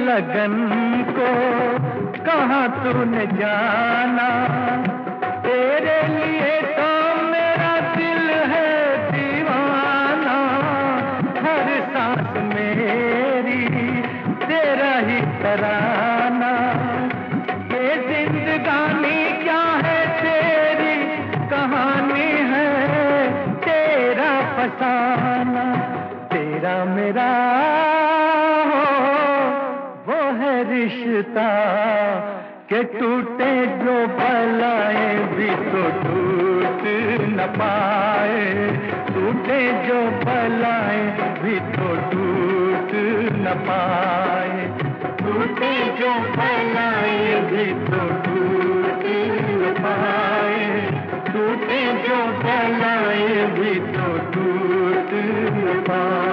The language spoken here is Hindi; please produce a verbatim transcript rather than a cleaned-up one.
लगन को कहाँ तूने जाना, तेरे लिए तो मेरा दिल है दीवाना, हर सांस मेरी तेरा ही तराना। ये जिंदगानी क्या है तेरी कहानी है, तेरा फसाना, तेरा मेरा वो है रिश्ता के टूटे जो भलाए भी तो टूट न पाए, टूटे जो भलाए भी तो टूट न पाए, टूटे जो भलाए भी तो टूट न पाए, टूटे जो भलाए भी तो टूट न पाए।